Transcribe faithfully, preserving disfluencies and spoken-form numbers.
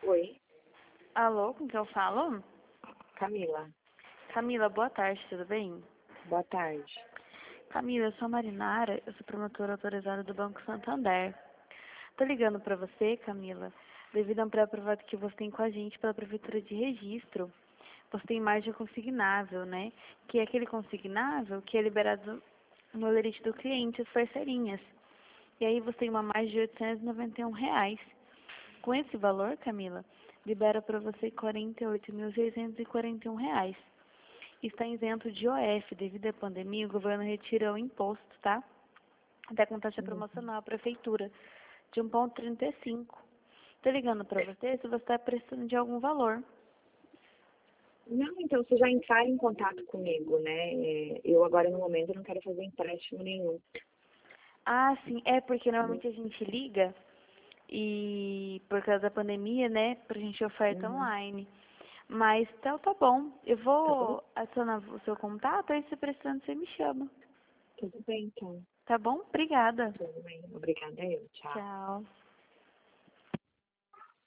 Oi, Alô, com quem eu falo? Camila. Camila, boa tarde, tudo bem? Boa tarde. Camila, eu sou a Marinara, eu sou promotora autorizada do Banco Santander. Tô ligando pra você, Camila, devido a um pré-aprovado que você tem com a gente pela Prefeitura de Registro. Você tem margem consignável, né? Que é aquele consignável que é liberado no lerite do cliente, as parceirinhas. E aí você tem uma margem de oitocentos e noventa e um reais. Com esse valor, Camila, libera para você quarenta e oito mil seiscentos e quarenta e um reais. Está isento de O F. Devido à pandemia, o governo retira o imposto, tá? Até com taxa Uhum. promocional à prefeitura de um vírgula trinta e cinco. Estou ligando para você se você está precisando de algum valor. Não, então você já entra em contato comigo, né? É, Eu agora no momento não quero fazer empréstimo nenhum. Ah, sim, é porque Né? normalmente a gente liga e por causa da pandemia, né, pra gente oferta Uhum. online. Mas então tá bom. Eu Tá bom? vou adicionar o seu contato, aí se precisando você me chama. Tudo bem, então. Tá bom? Obrigada. Tudo bem. Obrigada, eu. Tchau. Tchau.